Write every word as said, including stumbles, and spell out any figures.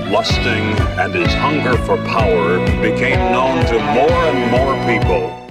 lusting, and his hunger for power became known to more and more people.